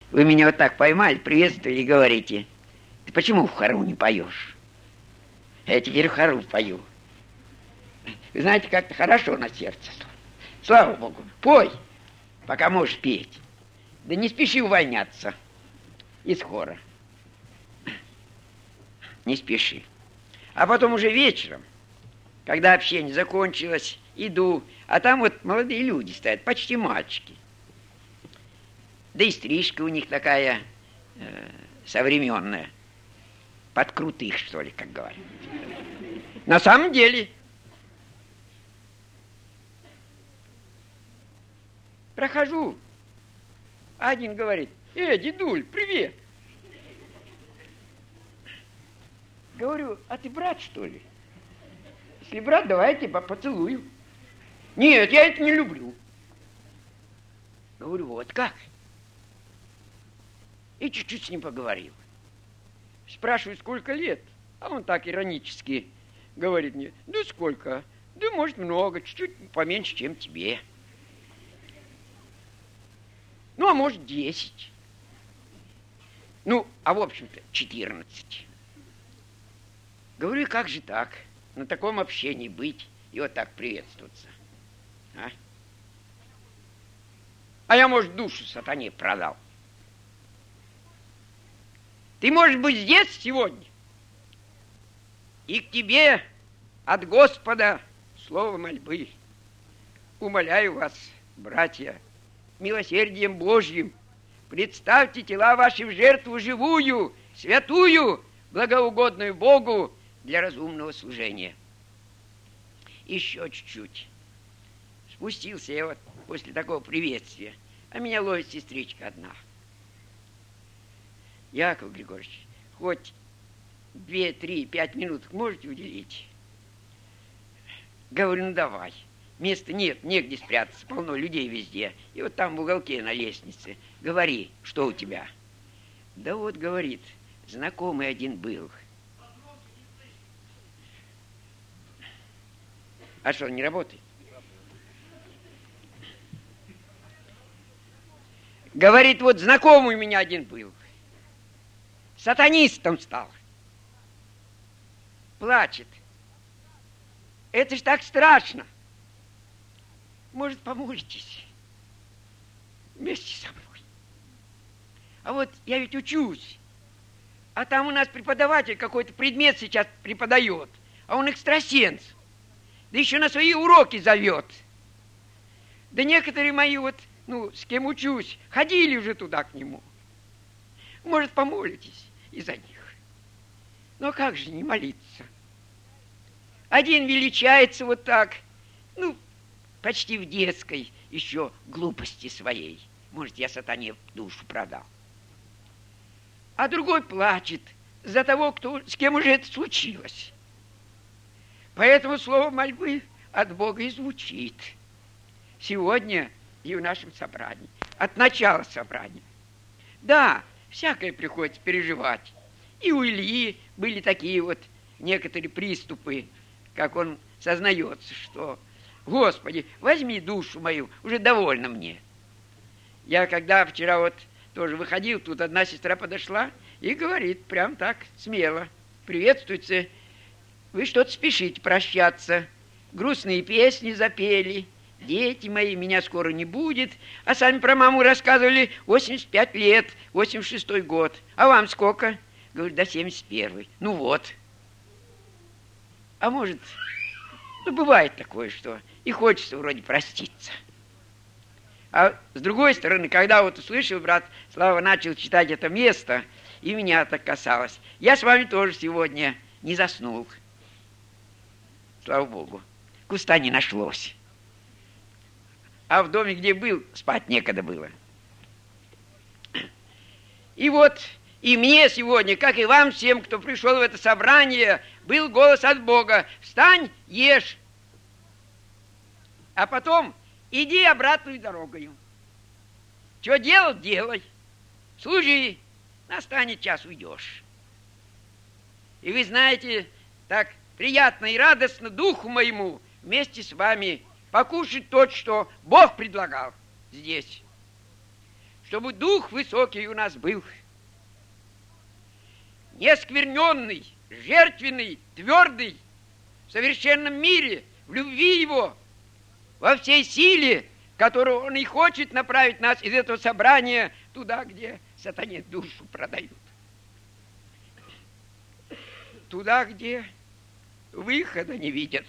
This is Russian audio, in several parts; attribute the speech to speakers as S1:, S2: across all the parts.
S1: Вы меня вот так поймали, приветствовали и говорите: ты почему в хору не поешь? Я теперь в хору пою. Вы знаете, как-то хорошо на сердце. Слава Богу, пой, пока можешь петь. Да не спеши увольняться из хора. Не спеши. А потом уже вечером, когда общение закончилось, иду, а там вот молодые люди стоят, почти мальчики. Да и стрижка у них такая современная, под крутых, что ли, как говорят. На самом деле. Прохожу. Один говорит: дедуль, привет. Говорю: а ты брат, что ли? Если брат, давай я тебя поцелую. Нет, я это не люблю. Говорю: вот как? И чуть-чуть с ним поговорил. Спрашиваю, сколько лет? А он так иронически говорит мне: да сколько? Да, может, много, чуть-чуть поменьше, чем тебе. Ну, а может, 10. Ну, а в общем-то 14. Говорю: как же так? На таком общении быть и вот так приветствоваться? А я, может, душу сатане продал. Ты, может быть, здесь сегодня? И к тебе от Господа слово мольбы. Умоляю вас, братья, милосердием Божьим, представьте тела ваши в жертву живую, святую, благоугодную Богу для разумного служения. Еще чуть-чуть. Спустился я вот после такого приветствия, а меня ловит сестричка одна. Яков Григорьевич, хоть 2, 3, 5 минут можете уделить? Говорю: ну давай. Места нет, негде спрятаться, полно людей везде. И вот там в уголке на лестнице. Говори, что у тебя? Да вот, говорит, знакомый один был. А что, не работает? Говорит, вот знакомый у меня один был. Сатанистом стал. Плачет. Это ж так страшно. Может, поможетесь вместе со мной? А вот я ведь учусь. А там у нас преподаватель какой-то предмет сейчас преподает. А он экстрасенс. Да еще на свои уроки зовет. Да некоторые мои вот, с кем учусь, ходили уже туда к нему. Может, помолитесь и за них. Но как же не молиться? Один величается вот так, почти в детской еще глупости своей. Может, я сатане душу продал. А другой плачет за того, с кем уже это случилось. Поэтому слово мольбы от Бога и звучит. Сегодня и в нашем собрании. От начала собрания. Да, всякое приходится переживать. И у Ильи были такие вот некоторые приступы, как он сознается, что: Господи, возьми душу мою, уже довольно мне. Я когда вчера вот тоже выходил, тут одна сестра подошла и говорит прям так смело: приветствуйте, вы что-то спешите прощаться, грустные песни запели, дети мои, меня скоро не будет, а сами про маму рассказывали 85 лет, 86-й год. А вам сколько? Говорит, до 71-й. Ну вот. А может, бывает такое, что и хочется вроде проститься. А с другой стороны, когда вот услышал, брат Слава начал читать это место, и меня так касалось. Я с вами тоже сегодня не заснул. Слава Богу. Куста не нашлось. А в доме, где был, спать некогда было. И вот и мне сегодня, как и вам всем, кто пришел в это собрание, был голос от Бога: встань, ешь. А потом иди обратную дорогою. Что делать, делай. Служи, настанет час, уйдешь. И вы знаете, так приятно и радостно духу моему вместе с вами покушать то, что Бог предлагал здесь. чтобы дух высокий у нас был. Неоскверненный, жертвенный, твердый, в совершенном мире, в любви Его, во всей силе, которую Он и хочет направить нас из этого собрания туда, где сатане душу продают. Туда, где выхода не видят.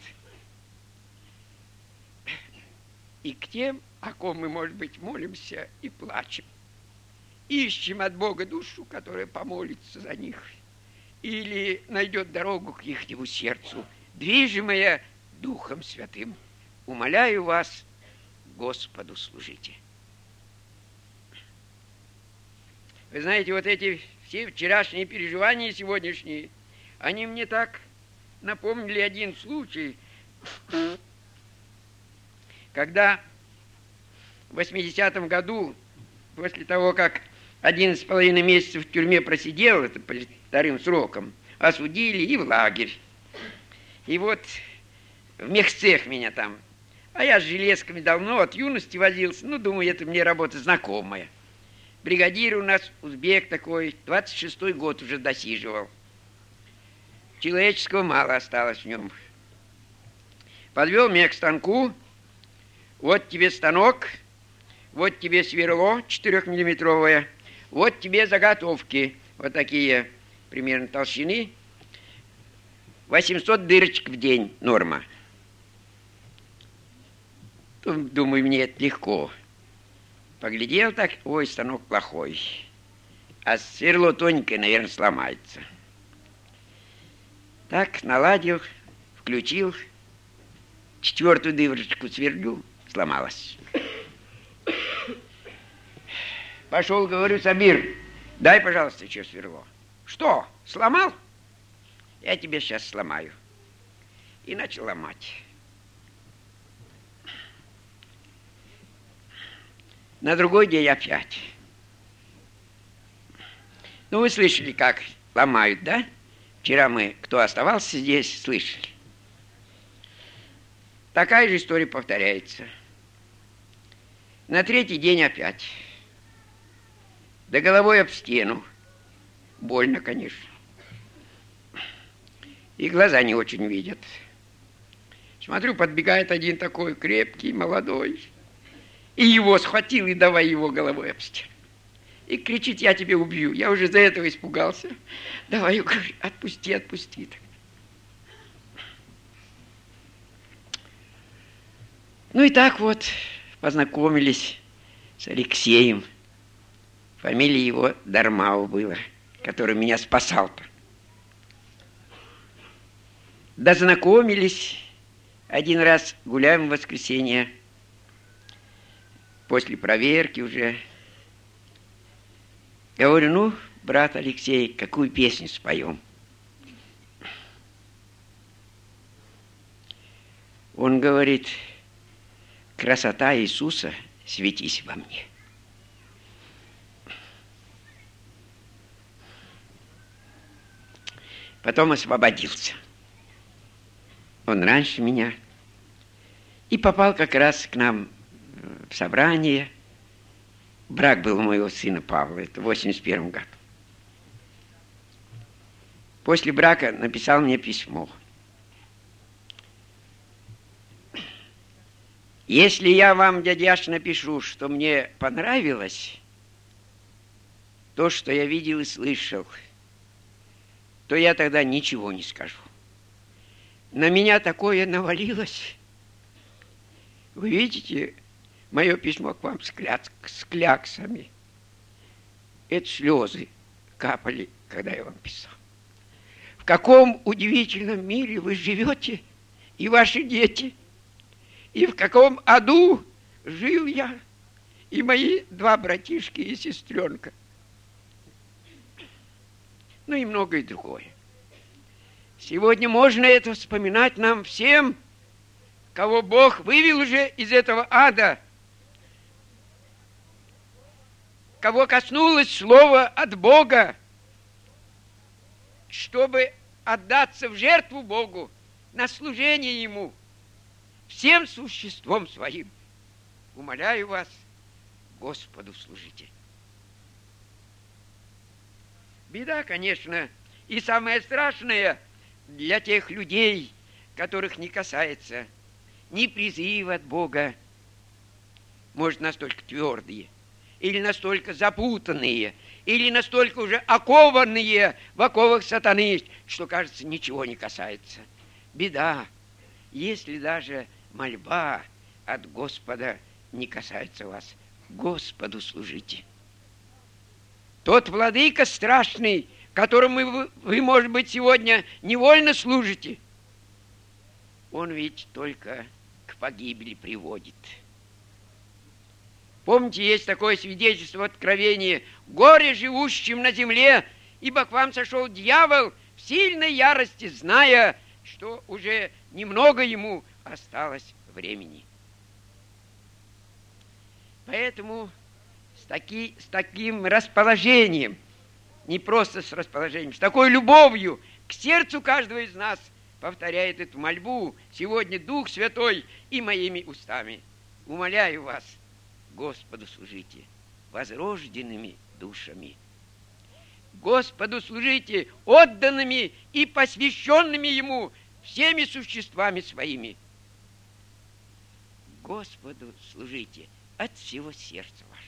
S1: И к тем, о ком мы, может быть, молимся и плачем. Ищем от Бога душу, которая помолится за них. Или найдет дорогу к ихнему сердцу, движимая Духом Святым. Умоляю вас, Господу служите. Вы знаете, вот эти все вчерашние переживания сегодняшние, они мне так напомнили один случай, когда в 80-м году, после того, как 11,5 месяцев в тюрьме просидел, это по вторым срокам, осудили и в лагерь. И вот в мехцех меня там. А я с железками давно, от юности возился. Ну, думаю, это мне работа знакомая. Бригадир у нас узбек такой, 26-й год уже досиживал. Человеческого мало осталось в нем. Подвел меня к станку. Вот тебе станок, вот тебе сверло 4-миллиметровое, вот тебе заготовки, вот такие примерно толщины. 800 дырочек в день норма. Думаю, мне это легко. Поглядел так, ой, станок плохой. А сверло тоненькое, наверное, сломается. Так, наладил, включил, 4-ю дырочку сверлю, сломалась. Пошел, говорю, Сабир, дай, пожалуйста, еще сверло. Что, сломал? Я тебе сейчас сломаю. И начал ломать. На другой день опять. Ну, вы слышали, как ломают, да? Вчера мы, кто оставался здесь, слышали. Такая же история повторяется. На 3-й день опять. Да головой об стену. Больно, конечно. И глаза не очень видят. Смотрю, подбегает один такой крепкий, молодой. И его схватил, и давай его головой об стену. И кричит, я тебя убью. Я уже за этого испугался. Давай, я говорю, отпусти, отпусти. Ну и так вот познакомились с Алексеем. Фамилия его Дармау была, который меня спасал-то. Дознакомились. Один раз гуляем в воскресенье. После проверки уже. Говорю, ну, брат Алексей, какую песню споем? Он говорит, красота Иисуса, светись во мне. Потом освободился. Он раньше меня. И попал как раз к нам в собрание. Брак был у моего сына Павла, это в 81 году. После брака написал мне письмо. Если я вам, дядяш, напишу, что мне понравилось то, что я видел и слышал, то я тогда ничего не скажу. На меня такое навалилось. Вы видите, мое письмо к вам с кляксами. Это слезы капали, когда я вам писал. В каком удивительном мире вы живете, и ваши дети, и в каком аду жил я, и мои 2 братишки и сестренка. Ну и многое другое. Сегодня можно это вспоминать нам всем, кого Бог вывел уже из этого ада, кого коснулось слово от Бога, чтобы отдаться в жертву Богу, на служение Ему, всем существом своим. Умоляю вас, Господу служите. Беда, конечно, и самое страшное для тех людей, которых не касается ни призыв от Бога, может, настолько твердые, или настолько запутанные, или настолько уже окованные в оковах сатаны, что, кажется, ничего не касается. Беда, если даже мольба от Господа не касается вас. Господу служите. Тот владыка страшный, которому вы, может быть, сегодня невольно служите, он ведь только к погибели приводит. Помните, есть такое свидетельство в Откровении: «Горе живущим на земле, ибо к вам сошел дьявол в сильной ярости, зная, что уже немного ему осталось времени». Поэтому с таким расположением, не просто с расположением, с такой любовью к сердцу каждого из нас повторяет эту мольбу сегодня Дух Святой и моими устами. Умоляю вас, Господу служите возрожденными душами. Господу служите отданными и посвященными Ему всеми существами своими. Господу служите от всего сердца вашего.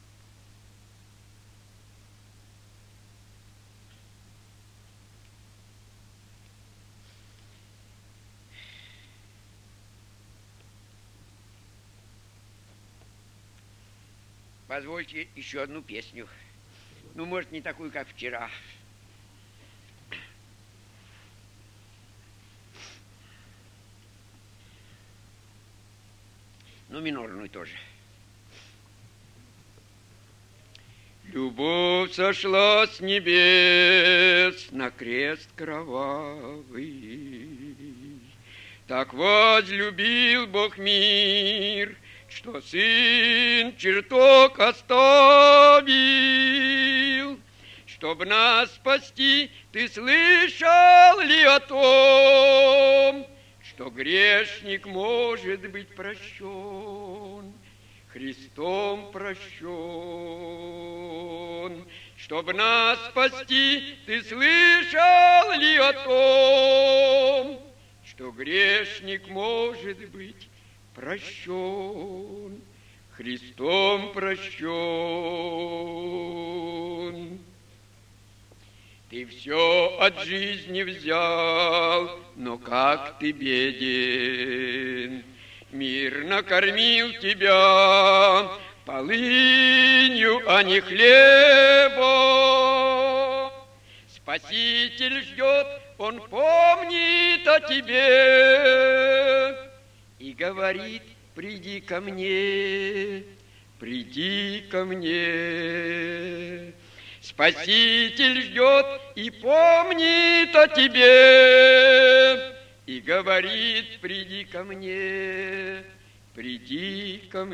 S1: Позвольте еще одну песню. Ну, может, не такую, как вчера. Ну, минорную тоже. Любовь сошла с небес на крест кровавый. Так возлюбил Бог мир, что Сын чертог оставил, чтоб нас спасти. Ты слышал ли о том, что грешник может быть прощен, Христом прощен? Чтоб нас спасти, ты слышал ли о том, что грешник может быть прощен, Христом прощен? Ты все от жизни взял, но как ты беден. Мир накормил тебя полынью, а не хлебом. Спаситель ждет, он помнит о тебе и говорит: приди ко мне, приди ко мне. Спаситель ждет и помнит о тебе и говорит: приди ко мне, приди ко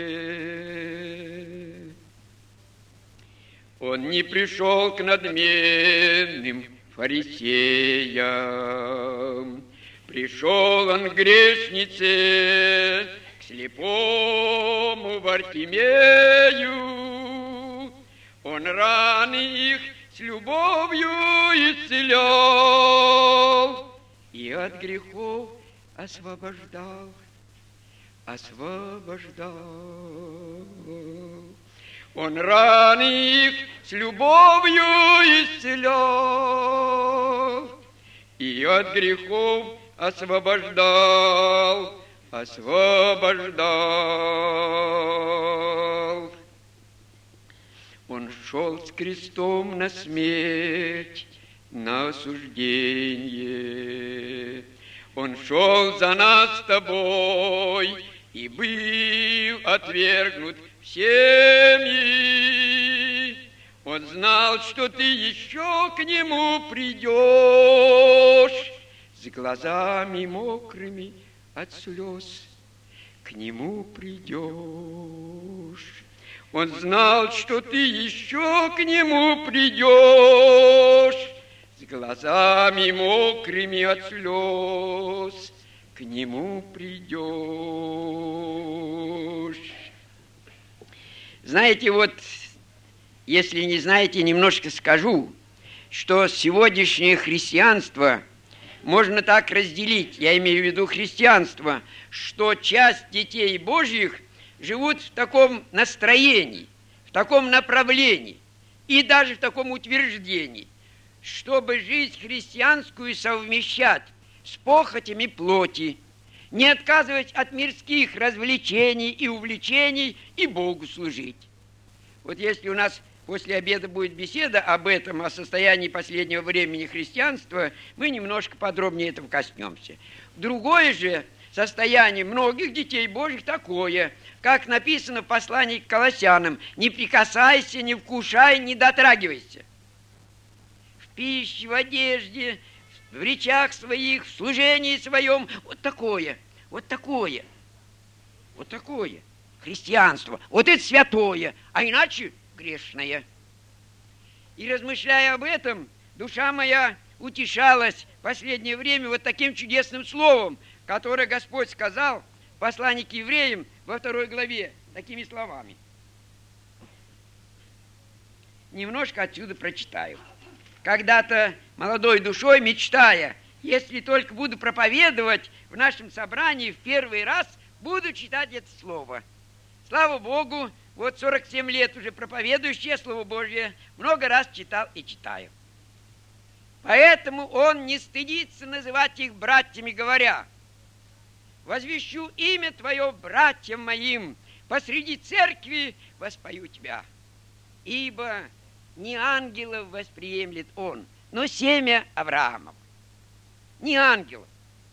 S1: мне. Он не пришел к надменным фарисеям, пришел он к грешнице, к слепому Вартимею. Он раны их с любовью исцелял и от грехов освобождал, освобождал. Он раны их с любовью исцелял и от грехов освобождал, освобождал. Он шел с крестом на смерть, на осуждение. Он шел за нас с тобой и был отвергнут всеми. Он знал, что ты еще к нему придешь с глазами мокрыми от слез. К нему придешь. Он знал, что ты еще к нему придешь с глазами мокрыми от слез. К нему придешь. Знаете, вот, если не знаете, немножко скажу. что сегодняшнее христианство можно так разделить, я имею в виду христианство, что часть детей Божьих живут в таком настроении, в таком направлении и даже в таком утверждении, чтобы жизнь христианскую совмещать с похотями плоти, не отказывать от мирских развлечений и увлечений и Богу служить. Вот если у нас после обеда будет беседа об этом, о состоянии последнего времени христианства, мы немножко подробнее этого коснемся. Другое же состояние многих детей Божьих такое, как написано в послании к Колоссянам: «Не прикасайся, не вкушай, не дотрагивайся». В пище, в одежде, в речах своих, в служении своем. Вот такое христианство. Вот это святое, а иначе грешное. И размышляя об этом, душа моя утешалась в последнее время вот таким чудесным словом, которое Господь сказал в послании к евреям во 2 главе, такими словами. Немножко отсюда прочитаю. Когда-то молодой душой мечтая, если только буду проповедовать в нашем собрании в первый раз, буду читать это слово. Слава Богу, вот 47 лет уже проповедующее Слово Божье, много раз читал и читаю. Поэтому он не стыдится называть их братьями, говоря: «Возвещу имя Твое братьям моим, посреди церкви воспою Тебя. Ибо не ангелов восприемлет он, но семя Авраамов». Не ангелов,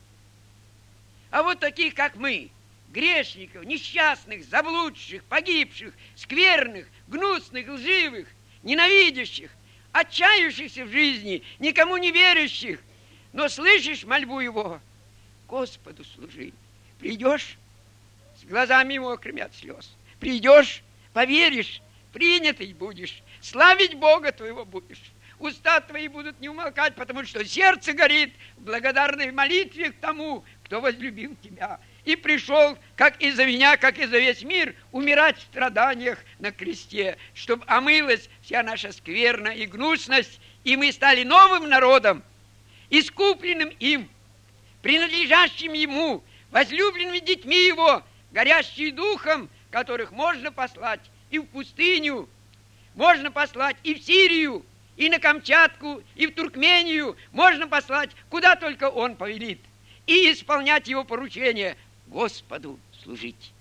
S1: а вот таких, как мы, грешников, несчастных, заблудших, погибших, скверных, гнусных, лживых, ненавидящих, отчаявшихся в жизни, никому не верящих, но слышишь мольбу его: Господу служи. Придешь с глазами мокрыми от слез, придешь, поверишь, принятый будешь, славить Бога твоего будешь. Уста твои будут не умолкать, потому что сердце горит в благодарной молитве к тому, кто возлюбил тебя и пришел, как и за меня, как и за весь мир, умирать в страданиях на кресте, чтобы омылась вся наша скверна и гнусность, и мы стали новым народом, искупленным им, принадлежащим ему, возлюбленными детьми его, горящие духом, которых можно послать и в пустыню, можно послать и в Сирию, и на Камчатку, и в Туркмению, можно послать, куда только он повелит, и исполнять его поручения, Господу служить.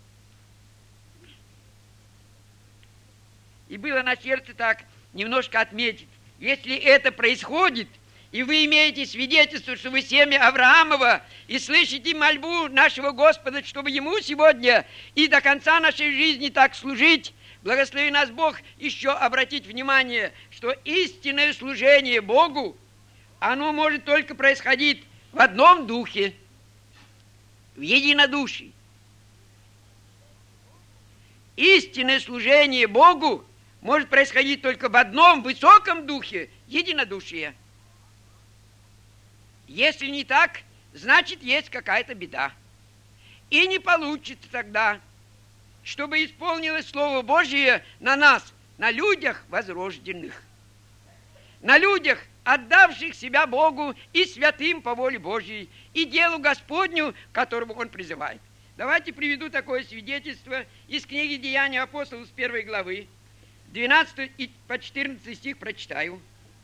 S1: И было на сердце так немножко отметить, если это происходит, и вы имеете свидетельство, что вы семя Авраамова, и слышите мольбу нашего Господа, чтобы ему сегодня и до конца нашей жизни так служить, благослови нас Бог еще обратить внимание, что истинное служение Богу, оно может только происходить в одном духе, в единодушии. Истинное служение Богу может происходить только в одном высоком духе – единодушие. Если не так, значит, есть какая-то беда. И не получится тогда, чтобы исполнилось Слово Божие на нас, на людях возрожденных, на людях, отдавших себя Богу и святым по воле Божьей, и делу Господню, которому Он призывает. Давайте приведу такое свидетельство из книги «Деяния апостолов» с 1 главы, 12 и по 14 стих прочитаю.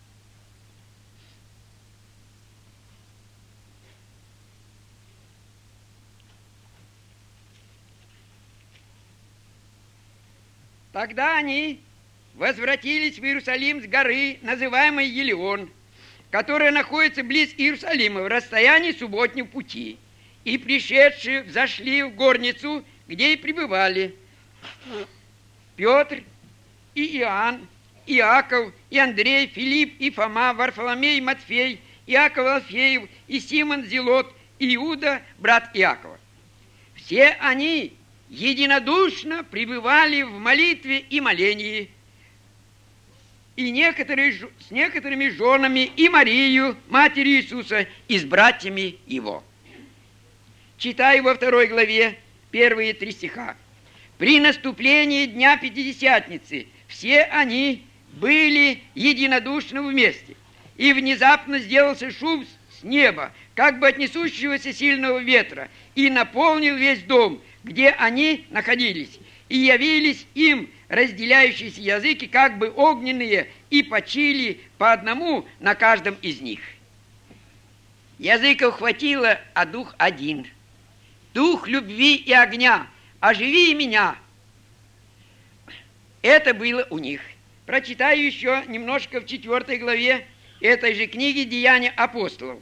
S1: Тогда они возвратились в Иерусалим с горы, называемой Елеон, которая находится близ Иерусалима, в расстоянии субботнего пути. И пришедшие взошли в горницу, где и пребывали Петр и Иоанн, Иаков, и Андрей, Филипп, и Фома, Варфоломей, Матфей, Иаков Алфеев, и Симон Зелот, и Иуда, брат Иакова. Все они единодушно пребывали в молитве и молении, и с некоторыми женами, и Марию, матерью Иисуса, и с братьями его. Читаю во 2 главе первые 3 стиха. При наступлении Дня Пятидесятницы все они были единодушны вместе. И внезапно сделался шум с неба, как бы от несущегося сильного ветра, и наполнил весь дом, где они находились. И явились им разделяющиеся языки, как бы огненные, и почили по одному на каждом из них. Языков хватило, а дух один. Дух любви и огня, оживи меня. Это было у них. Прочитаю еще немножко в 4 главе этой же книги «Деяния апостолов».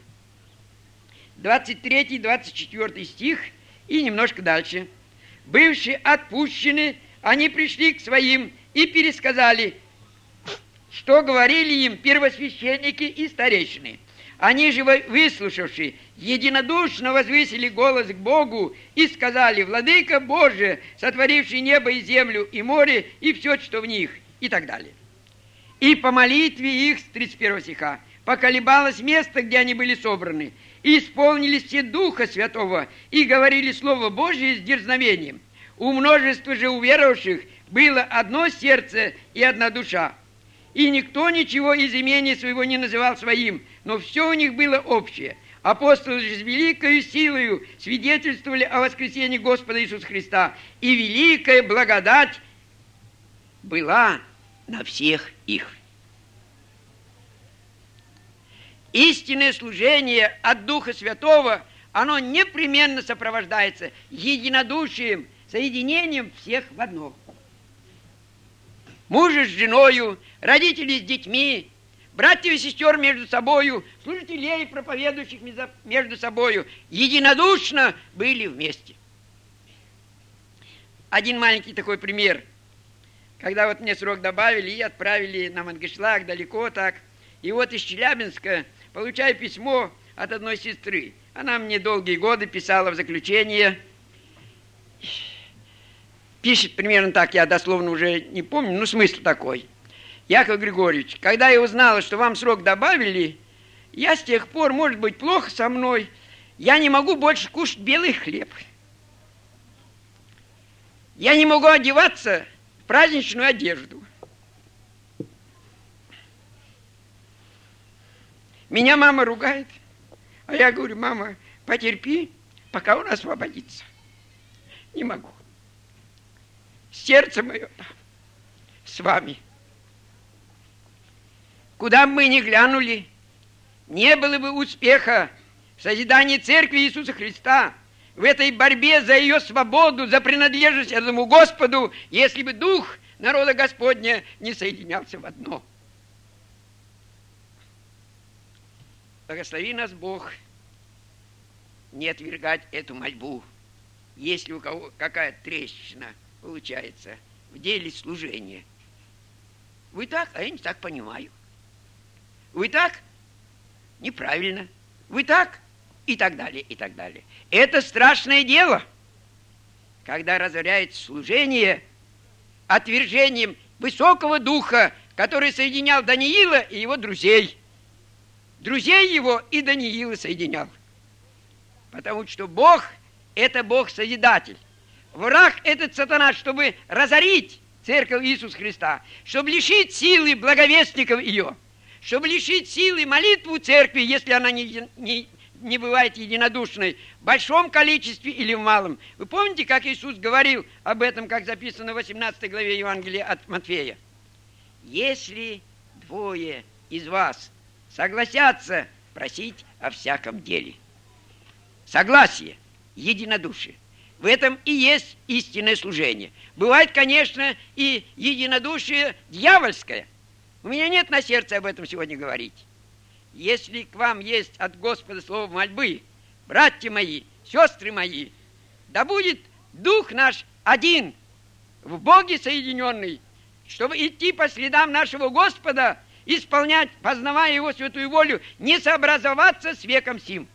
S1: 23-24 стих и немножко дальше. «Бывшие отпущены, они пришли к своим и пересказали, что говорили им первосвященники и старейшины. Они же, выслушавшие, единодушно возвысили голос к Богу и сказали: Владыка Боже, сотворивший небо и землю, и море, и все, что в них», и так далее. «И по молитве их», с 31 стиха, «поколебалось место, где они были собраны, и исполнились все Духа Святого, и говорили Слово Божие с дерзновением. У множества же уверовавших было одно сердце и одна душа. И никто ничего из имения своего не называл своим, но все у них было общее. Апостолы же с великою силою свидетельствовали о воскресении Господа Иисуса Христа, и великая благодать была на всех их». Истинное служение от Духа Святого, оно непременно сопровождается единодушием, соединением всех в одно. Мужа с женою, родители с детьми, братьев и сестер между собою, служителей и проповедующих между собою единодушно были вместе. Один маленький такой пример. Когда вот мне срок добавили и отправили на Мангышлак, далеко так, и вот из Челябинска получаю письмо от одной сестры. Она мне долгие годы писала в заключение. Пишет примерно так, я дословно уже не помню, но смысл такой. Яков Григорьевич, когда я узнала, что вам срок добавили, я с тех пор, может быть, плохо со мной, я не могу больше кушать белый хлеб. Я не могу одеваться в праздничную одежду. Меня мама ругает, а я говорю: мама, потерпи, пока он освободится. Не могу. Сердце мое там, с вами. Куда бы мы ни глянули, не было бы успеха в созидании Церкви Иисуса Христа, в этой борьбе за ее свободу, за принадлежность этому Господу, если бы Дух народа Господня не соединялся в одно. Благослови нас Бог не отвергать эту мольбу, если у кого какая трещина получается в деле служения. Вы так, а я не так понимаю. Вы так? Неправильно. Вы так? И так далее, и так далее. Это страшное дело, когда разоряется служение отвержением высокого духа, который соединял Даниила и его друзей. Друзей его и Даниила соединял. Потому что Бог – это Бог-созидатель. Враг – этот сатана, чтобы разорить Церковь Иисуса Христа, чтобы лишить силы благовестников ее, чтобы лишить силы молитву Церкви, если она не бывает единодушной, в большом количестве или в малом. Вы помните, как Иисус говорил об этом, как записано в 18 главе Евангелия от Матфея? «Если двое из вас согласятся просить о всяком деле». Согласие, единодушие. В этом и есть истинное служение. Бывает, конечно, и единодушие дьявольское. У меня нет на сердце об этом сегодня говорить. Если к вам есть от Господа слово мольбы, братья мои, сестры мои, да будет Дух наш один, в Боге соединенный, чтобы идти по следам нашего Господа, исполнять, познавая Его святую волю, не сообразоваться с веком сим,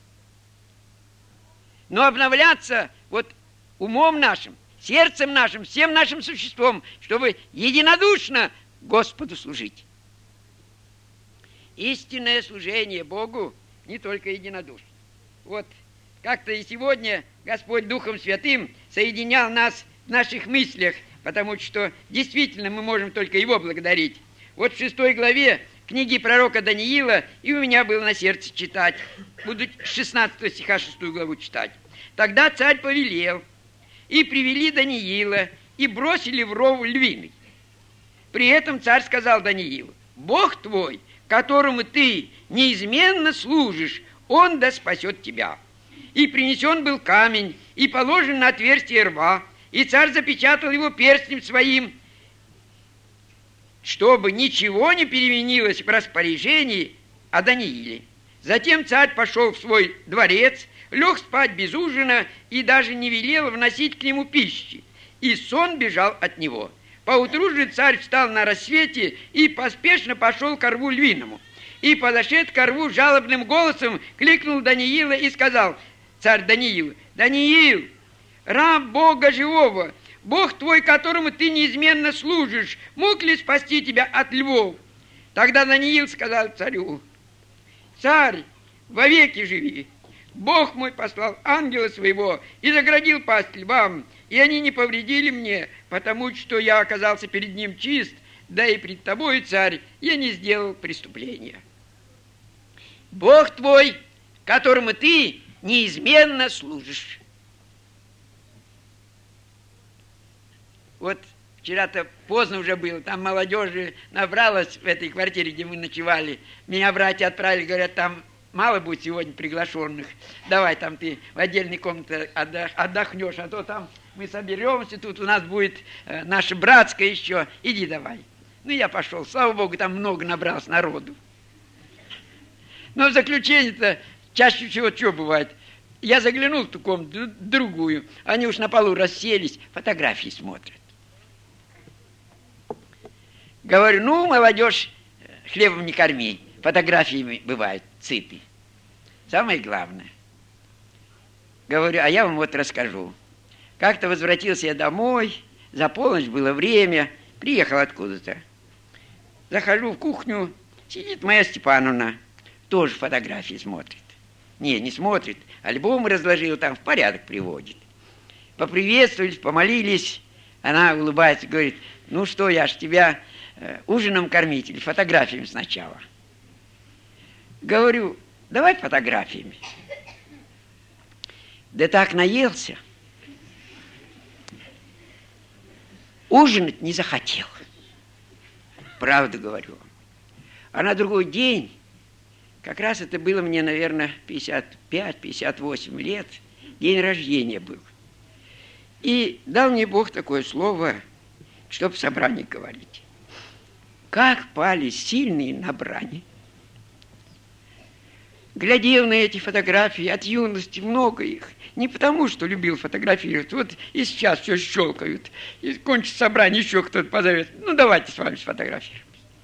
S1: но обновляться вот умом нашим, сердцем нашим, всем нашим существом, чтобы единодушно Господу служить. Истинное служение Богу не только единодушно. Вот как-то и сегодня Господь Духом Святым соединял нас в наших мыслях, потому что действительно мы можем только Его благодарить. Вот в 6 главе книги пророка Даниила, и у меня было на сердце читать. Буду с 16 стиха 6 главу читать. Тогда царь повелел, и привели Даниила, и бросили в ров львиный. При этом царь сказал Даниилу: Бог твой, которому ты неизменно служишь, он да спасет тебя. И принесен был камень, и положен на отверстие рва, и царь запечатал его перстнем своим, чтобы ничего не переменилось в распоряжении о Данииле. Затем царь пошел в свой дворец, лег спать без ужина и даже не велел вносить к нему пищи, и сон бежал от него. Поутру же царь встал на рассвете и поспешно пошел к рву львиному. И, подошед к рву, жалобным голосом кликнул Даниила и сказал: царь Даниил: Даниил, раб Бога живого, Бог твой, которому ты неизменно служишь, мог ли спасти тебя от львов? Тогда Даниил сказал царю: царь, вовеки живи. Бог мой послал ангела своего и заградил пасть львам, и они не повредили мне, потому что я оказался перед ним чист, да и пред тобой, царь, я не сделал преступления. Бог твой, которому ты неизменно служишь. Вот вчера-то поздно уже было, там молодежи набралась в этой квартире, где мы ночевали. Меня братья отправили, говорят, там мало будет сегодня приглашенных. Давай там ты в отдельной комнате отдохнешь, а то там мы соберемся, тут у нас будет наша братская еще. Иди давай. Ну, я пошел, слава Богу, там много набралось народу. Но в заключение-то чаще всего что бывает? Я заглянул в ту комнату, другую. Они уж на полу расселись, фотографии смотрят. Говорю: ну, молодежь, хлебом не корми. Фотографии бывают сыты. Самое главное. Говорю: а я вам вот расскажу. Как-то возвратился я домой, за полночь было время, приехал откуда-то. Захожу в кухню, сидит моя Степановна, тоже фотографии смотрит. Не смотрит, альбом разложил, там в порядок приводит. Поприветствовались, помолились, она улыбается, говорит: ну что, я ж тебя ужином кормить или фотографиями сначала? Говорю: давай фотографиями. Да так наелся, ужинать не захотел. Правду говорю. А на другой день, как раз это было мне, наверное, 55-58 лет, день рождения был. И дал мне Бог такое слово, чтобы в собрании говорить. Как пали сильные на брани. Глядел на эти фотографии от юности, много их. Не потому, что любил фотографировать. Вот и сейчас все щелкают. И кончится собрание, еще кто-то позовет. Ну, давайте с вами сфотографируем.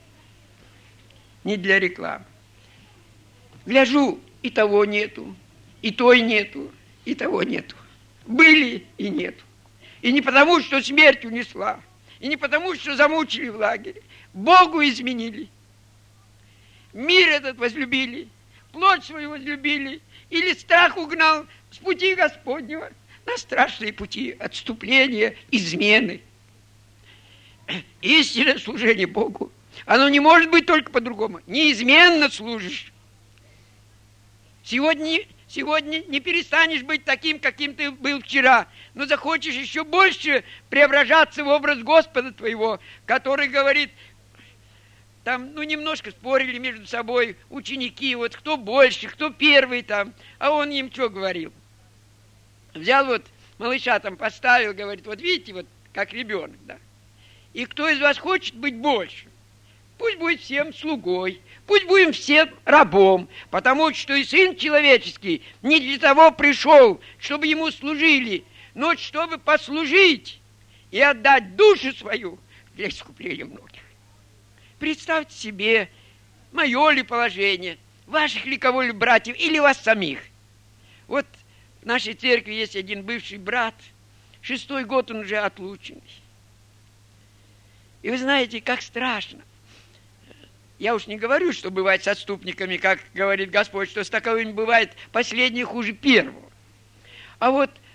S1: Не для рекламы. Гляжу, и того нету, и той нету, и того нету. Были и нету. И не потому, что смерть унесла, и не потому, что замучили в лагере. Богу изменили. Мир этот возлюбили, плоть свою возлюбили, или страх угнал с пути Господнего на страшные пути отступления, измены. Истинное служение Богу, оно не может быть только по-другому. Неизменно служишь. Сегодня не перестанешь быть таким, каким ты был вчера, но захочешь еще больше преображаться в образ Господа твоего, который говорит, там, немножко спорили между собой ученики, вот кто больше, кто первый там, а он им что говорил? Взял вот малыша там поставил, говорит, вот видите, вот как ребенок, да. И кто из вас хочет быть больше? Пусть будет всем слугой, пусть будем всем рабом, потому что и Сын Человеческий не для того пришел, чтобы ему служили, но чтобы послужить и отдать душу свою для искупления многих. Представьте себе, мое ли положение, ваших ли кого-либо братьев или вас самих. Вот в нашей церкви есть один бывший брат, 6-й год он уже отлученный. И вы знаете, как страшно. Я уж не говорю, что бывает с отступниками, как говорит Господь, что с таковыми бывает последний хуже первого. А вот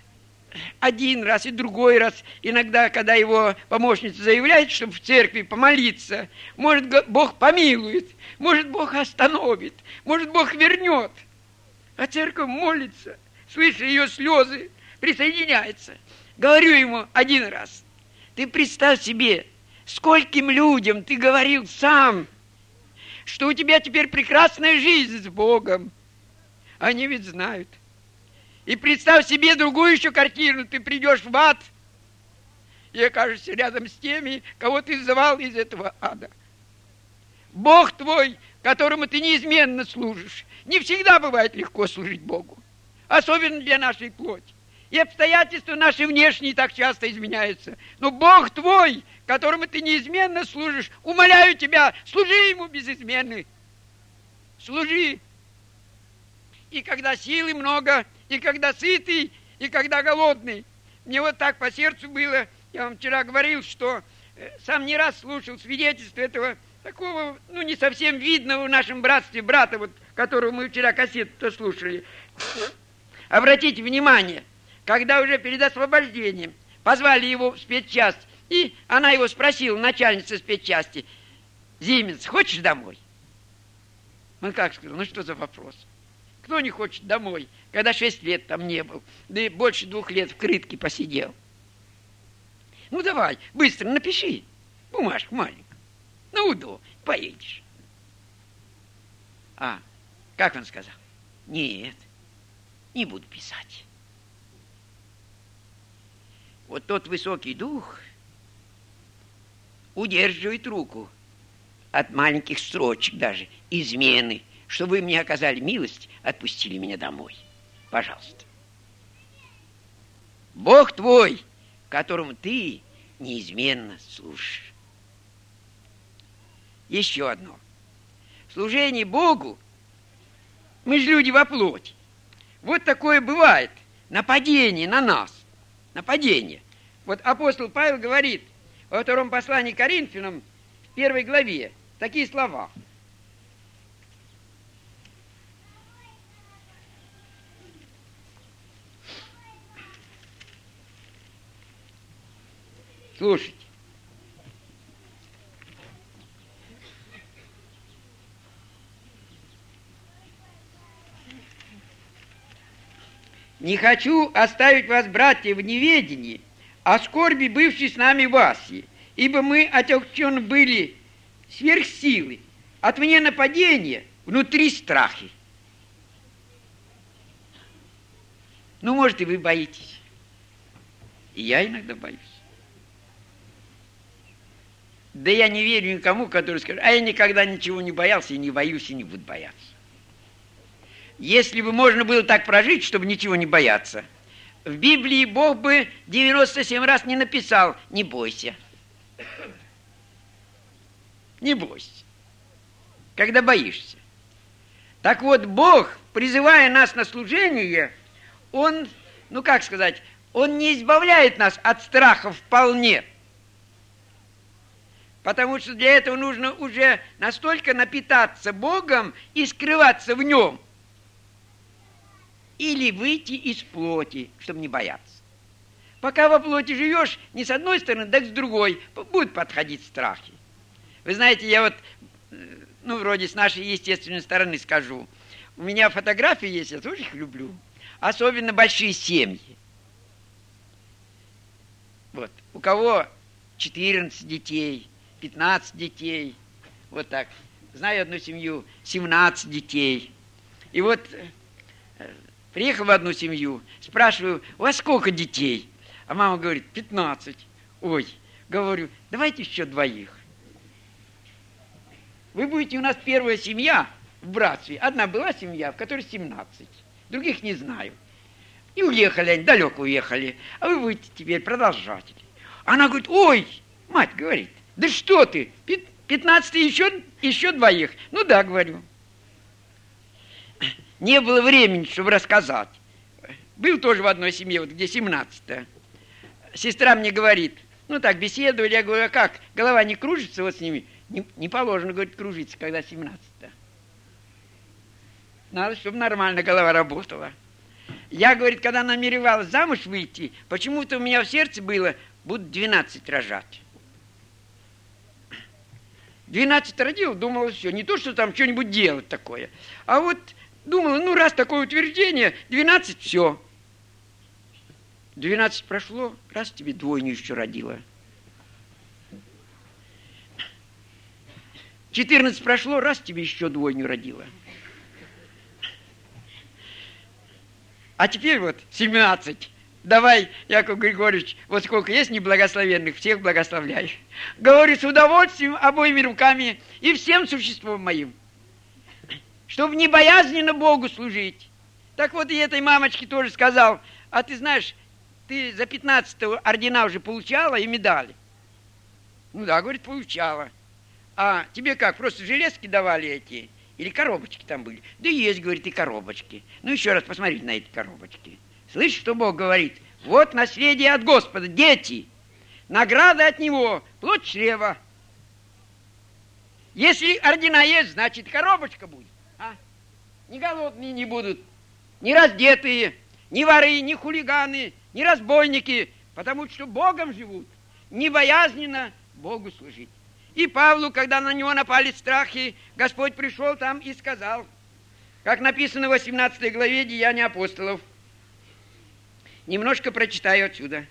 S1: один раз и другой раз, иногда, когда его помощница заявляет, чтобы в церкви помолиться, может, Бог помилует, может, Бог остановит, может, Бог вернет. А церковь молится, слыша ее слезы, присоединяется. Говорю ему один раз: ты представь себе, скольким людям ты говорил сам, что у тебя теперь прекрасная жизнь с Богом. Они ведь знают. И представь себе другую еще картину. Ты придешь в ад и окажешься рядом с теми, кого ты звал из этого ада. Бог твой, которому ты неизменно служишь. Не всегда бывает легко служить Богу. Особенно для нашей плоти. И обстоятельства наши внешние так часто изменяются. Но Бог твой, которому ты неизменно служишь, умоляю тебя, служи Ему без измены. Служи. И когда силы много, и когда сытый, и когда голодный. Мне вот так по сердцу было. Я вам вчера говорил, что сам не раз слушал свидетельство этого такого, не совсем видного в нашем братстве брата, вот, которого мы вчера кассету-то слушали. Обратите внимание, когда уже перед освобождением позвали его в спецчасть, и она его спросила, начальница спецчасти: Зименс, хочешь домой? Он как сказал, что за вопрос? Кто не хочет домой, когда 6 лет там не был, да и больше 2 лет в крытке посидел? Давай, быстро напиши, бумажку маленькую, на УДО, поедешь. Как он сказал? Нет, не буду писать. Вот тот высокий дух удерживает руку от маленьких строчек даже, измены, что вы мне оказали милость, отпустили меня домой. Пожалуйста. Бог твой, которому ты неизменно служишь. Еще одно. В служении Богу мы же люди во плоти. Вот такое бывает. Нападение на нас. Нападение. Вот апостол Павел говорит во 2 послании к Коринфянам, в 1 главе, такие слова. Слушайте. Не хочу оставить вас, братья, в неведении о скорби, бывшей с нами в Асии, ибо мы отягчены были сверх силы, от вне нападения, внутри страхи. Может, и вы боитесь. И я иногда боюсь. Да я не верю никому, который скажет: я никогда ничего не боялся, и не боюсь, и не буду бояться. Если бы можно было так прожить, чтобы ничего не бояться, в Библии Бог бы 97 раз не написал: не бойся. Не бойся. Когда боишься. Так вот, Бог, призывая нас на служение, Он, Он не избавляет нас от страха вполне. Потому что для этого нужно уже настолько напитаться Богом и скрываться в Нем. Или выйти из плоти, чтобы не бояться. Пока во плоти живешь, не с одной стороны, так с другой, будут подходить страхи. Вы знаете, я вот, вроде с нашей естественной стороны скажу. У меня фотографии есть, я тоже их люблю. Особенно большие семьи. Вот. У кого 14 детей, 15 детей. Вот так. Знаю одну семью, 17 детей. И вот приехал в одну семью, спрашиваю: у вас сколько детей? А мама говорит: 15. Ой, говорю, давайте еще 2. Вы будете у нас первая семья в братстве. Одна была семья, в которой 17. Других не знаю. И уехали они, далеко уехали. А вы будете теперь продолжатели. Она говорит: ой, мать говорит, да что ты, 15 еще 2. Да, говорю. Не было времени, чтобы рассказать. Был тоже в одной семье, вот где 17-я. Сестра мне говорит, так беседовали, я говорю: а как, голова не кружится вот с ними? Не положено, говорит, кружиться, когда 17-я. Надо, чтобы нормально голова работала. Я, говорит, когда намеревалась замуж выйти, почему-то у меня в сердце было, будут 12 рожать. 12 родил, думала, все, не то, что там что-нибудь делать такое, а вот думала, ну, раз такое утверждение, 12, все. 12 прошло, раз тебе двойню еще родила. 14 прошло, раз тебе еще двойню родила. А теперь вот 17. Давай, Яков Григорьевич, вот сколько есть неблагословенных, всех благословляй. Говорю с удовольствием обоими руками и всем существом моим, чтобы небоязненно Богу служить. Так вот и этой мамочке тоже сказал, а ты знаешь, ты за 15-го ордена уже получала и медали? Ну да, говорит, получала. А тебе как, просто железки давали эти? Или коробочки там были? Да есть, говорит, и коробочки. Ну еще раз посмотрите на эти коробочки. Слышишь, что Бог говорит? Вот наследие от Господа, дети. Награда от Него, плоть чрева. Если ордена есть, значит коробочка будет. А? Ни голодные не будут, ни раздетые, ни воры, ни хулиганы, ни разбойники, потому что Богом живут, небоязненно Богу служить. И Павлу, когда на него напали страхи, Господь пришел там и сказал, как написано в 18 главе Деяний апостолов. Немножко прочитаю отсюда.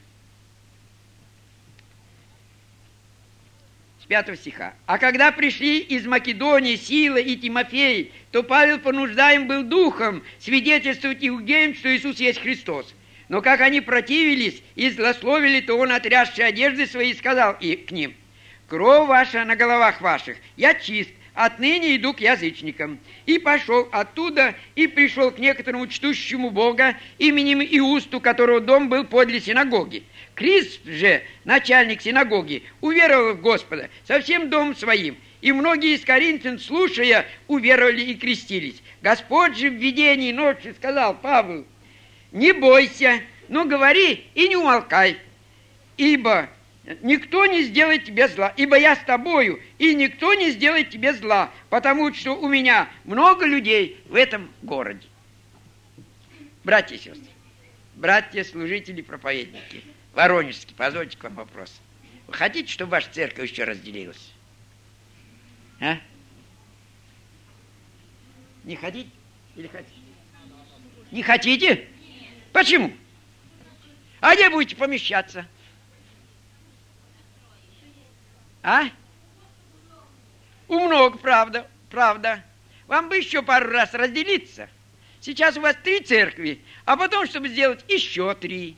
S1: С 5 стиха. «А когда пришли из Македонии Сила и Тимофей, то Павел понуждаем был духом свидетельствовать иудеям, что Иисус есть Христос. Но как они противились и злословили, то он, отрясши одежды свои, сказал к ним, кровь ваша на головах ваших, я чист, отныне иду к язычникам. И пошел оттуда, и пришел к некоторому чтущему Бога, именем Иусту, которого дом был подле синагоги. Крисп же, начальник синагоги, уверовал в Господа со всем домом своим, и многие из коринфян, слушая, уверовали и крестились. Господь же в видении ночи сказал Павлу, не бойся, но говори и не умолкай, ибо никто не сделает тебе зла, ибо я с тобою, и никто не сделает тебе зла, потому что у меня много людей в этом городе. Братья и сестры, братья, служители, проповедники, Воронежский, позвольте к вам вопрос. Вы хотите, чтобы ваша церковь еще разделилась? А? Не хотите или хотите? Не хотите? Почему? А где будете помещаться? А? Умного, правда. Вам бы еще пару раз разделиться. Сейчас у вас 3 церкви, а потом, чтобы сделать еще 3.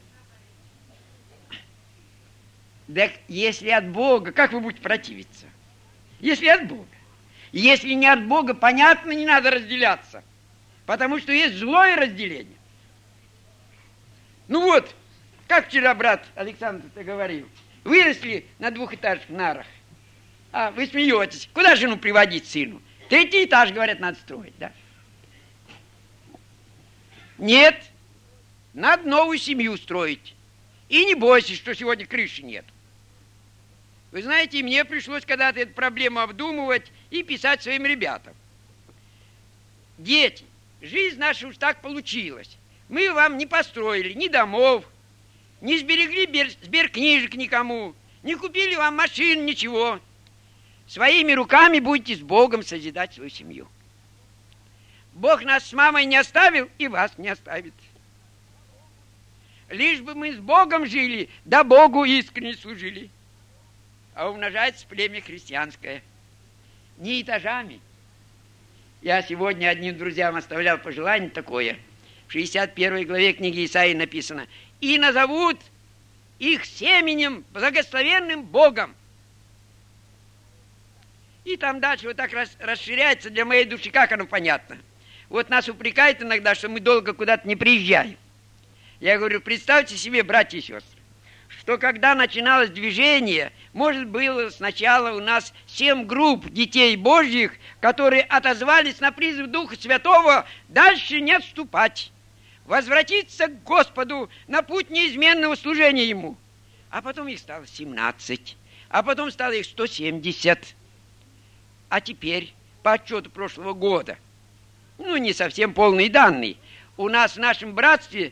S1: Да если от Бога, как вы будете противиться? Если от Бога. Если не от Бога, понятно, не надо разделяться. Потому что есть злое разделение. Ну вот, как вчера брат Александр-то говорил, выросли на 2-этажных нарах. А вы смеетесь. Куда жену приводить сыну? 3-й этаж, говорят, надо строить, да? Нет, надо новую семью строить. И не бойся, что сегодня крыши нет. Вы знаете, мне пришлось когда-то эту проблему обдумывать и писать своим ребятам. Дети, жизнь наша уж так получилась. Мы вам не построили ни домов, не сберегли сберкнижек никому, не купили вам машин, ничего. Своими руками будете с Богом созидать свою семью. Бог нас с мамой не оставил и вас не оставит. Лишь бы мы с Богом жили, да Богу искренне служили. А умножается племя христианское. Не этажами. Я сегодня одним друзьям оставлял пожелание такое. В 61 главе книги Исаии написано: «И назовут их семенем благословенным Богом». И там дальше вот так расширяется для моей души, как оно понятно. Вот нас упрекают иногда, что мы долго куда-то не приезжаем. Я говорю, представьте себе, братья и сестры, что когда начиналось движение, может, было сначала у нас 7 групп детей Божьих, которые отозвались на призыв Духа Святого дальше не отступать, возвратиться к Господу на путь неизменного служения Ему. А потом их стало 17, а потом стало их 170. А теперь, по отчету прошлого года, не совсем полные данные, у нас в нашем братстве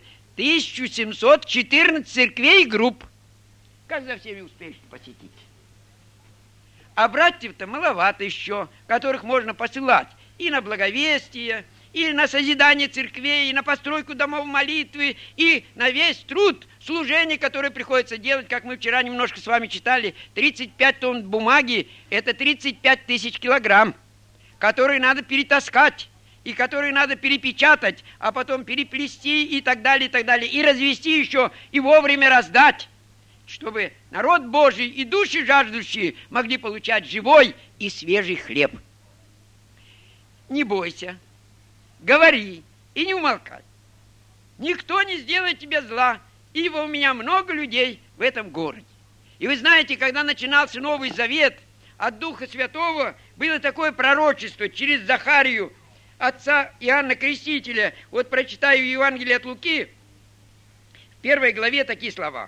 S1: 1714 церквей и групп. Как за всеми успеешь посетить? А братьев-то маловато еще, которых можно посылать и на благовестие, и на созидание церквей, и на постройку домов молитвы, и на весь труд служения, которое приходится делать, как мы вчера немножко с вами читали, 35 тонн бумаги, это 35 тысяч килограмм, которые надо перетаскать, и которые надо перепечатать, а потом переплести и так далее, и развести еще, и вовремя раздать, чтобы народ Божий и души жаждущие могли получать живой и свежий хлеб. Не бойся, говори и не умолкай. Никто не сделает тебе зла, ибо у меня много людей в этом городе. И вы знаете, когда начинался Новый Завет, от Духа Святого было такое пророчество через Захарию, отца Иоанна Крестителя. Вот прочитаю Евангелие от Луки, в 1 главе такие слова,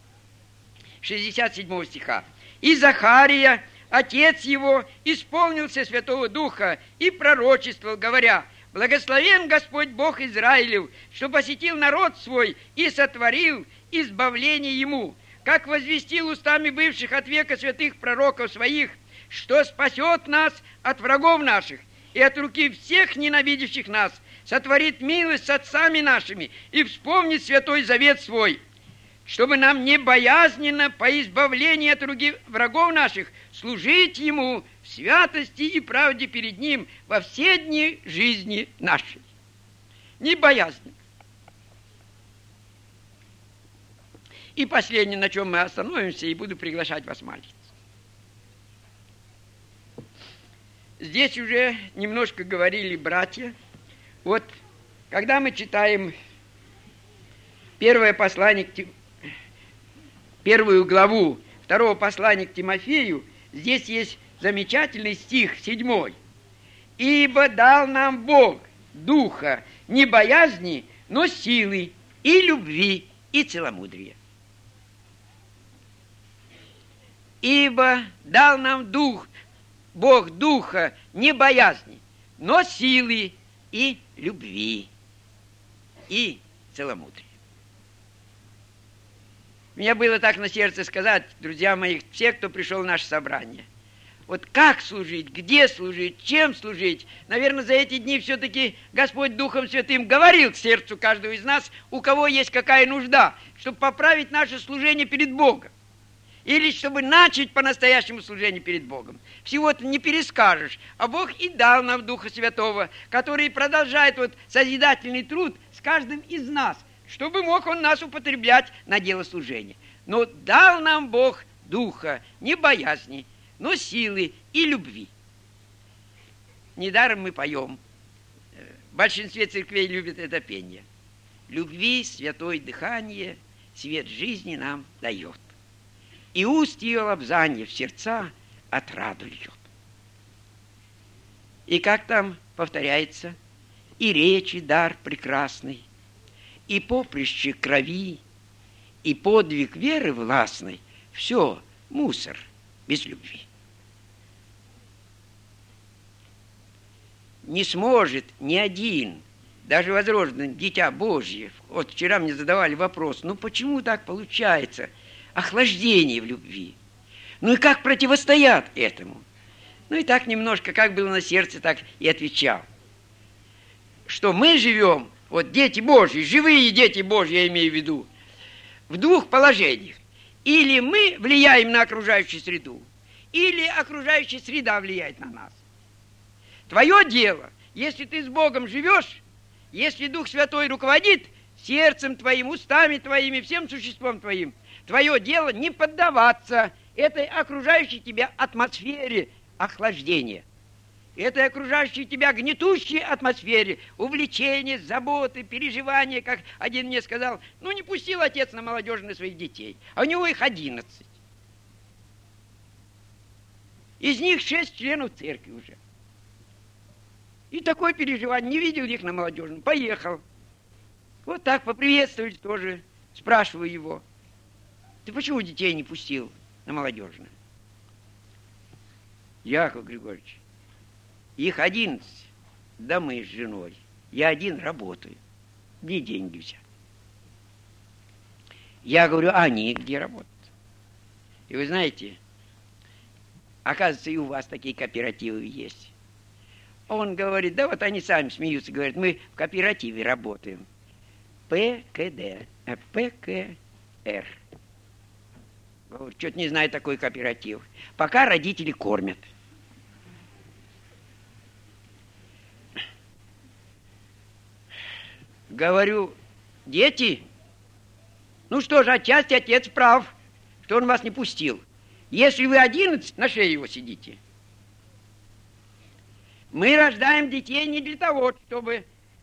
S1: 67 стиха. «И Захария, отец его, исполнился Святого Духа и пророчествовал, говоря: благословен Господь Бог Израилев, что посетил народ свой и сотворил избавление ему, как возвестил устами бывших от века святых пророков своих, что спасет нас от врагов наших и от руки всех ненавидящих нас, сотворит милость с отцами нашими и вспомнит святой завет свой, чтобы нам не боязненно по избавлению от руки врагов наших служить ему в святости и правде перед ним во все дни жизни нашей». Не боязненно. И последнее, на чем мы остановимся, и буду приглашать вас молиться. Здесь уже немножко говорили братья. Вот, когда мы читаем первую главу второго послания к Тимофею, здесь есть замечательный стих, 7. «Ибо дал нам Бог духа не боязни, но силы и любви и целомудрия». «Ибо дал нам Бог духа не боязни, но силы и любви и целомудрия». У меня было так на сердце сказать, друзья мои, все, кто пришел в наше собрание. Вот как служить, где служить, чем служить. Наверное, за эти дни все-таки Господь Духом Святым говорил к сердцу каждого из нас, у кого есть какая нужда, чтобы поправить наше служение перед Богом. Или чтобы начать по-настоящему служение перед Богом. Всего-то не перескажешь. А Бог и дал нам Духа Святого, который продолжает вот созидательный труд с каждым из нас, чтобы мог Он нас употреблять на дело служения. Но дал нам Бог Духа не боязни, но силы и любви. Недаром мы поем. В большинстве церквей любят это пение. «Любви святой дыхание свет жизни нам дает. И уст ее лобзанье в сердца отраду льет». И как там повторяется: «И речи дар прекрасный, и поприще крови, и подвиг веры властной, все мусор без любви». Не сможет ни один, даже возрожденное дитя Божье. Вот вчера мне задавали вопрос: ну почему так получается? Охлаждение в любви. Ну и как противостоят этому? Ну и так немножко, как было на сердце, так и отвечал. Что мы живем, вот дети Божьи, живые дети Божьи, я имею в виду, в двух положениях. Или мы влияем на окружающую среду, или окружающая среда влияет на нас. Твое дело, если ты с Богом живешь, если Дух Святой руководит сердцем твоим, устами твоими, всем существом твоим, твое дело не поддаваться этой окружающей тебя атмосфере охлаждения, этой окружающей тебя гнетущей атмосфере увлечения, заботы, переживания, как один мне сказал: ну не пустил отец на молодежные своих детей, а у него их 11. Из них 6 членов церкви уже. И такое переживание, не видел их на молодежном, поехал. Вот так поприветствовали тоже, спрашиваю его: ты почему детей не пустил на молодежное? Яков Григорьевич, их 11, да мы с женой, я один работаю. где деньги взять? Я говорю, а они где работают? И вы знаете, оказывается, и у вас такие кооперативы есть. Он говорит, да вот они сами смеются, говорят, мы в кооперативе работаем. ПКД, ПКР. Говорю, что-то не знаю такой кооператив. Пока родители кормят. Говорю, дети, ну что же, отчасти отец прав, что он вас не пустил. Если вы 11, на шее его сидите. Мы рождаем детей не для того, чтобы